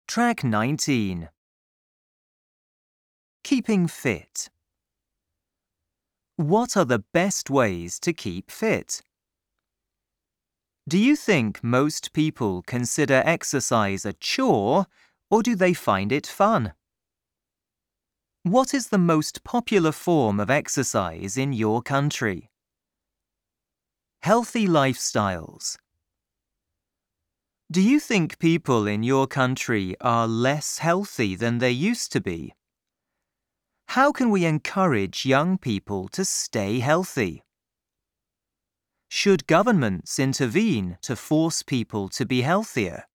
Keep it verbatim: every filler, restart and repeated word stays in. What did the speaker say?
Track nineteen. Keeping fit. What are the best ways to keep fit? Do you think most people consider exercise a chore, or do they find it fun? What is the most popular form of exercise in your country? Healthy lifestyles. Do you think people in your country are less healthy than they used to be? How can we encourage young people to stay healthy? Should governments intervene to force people to be healthier?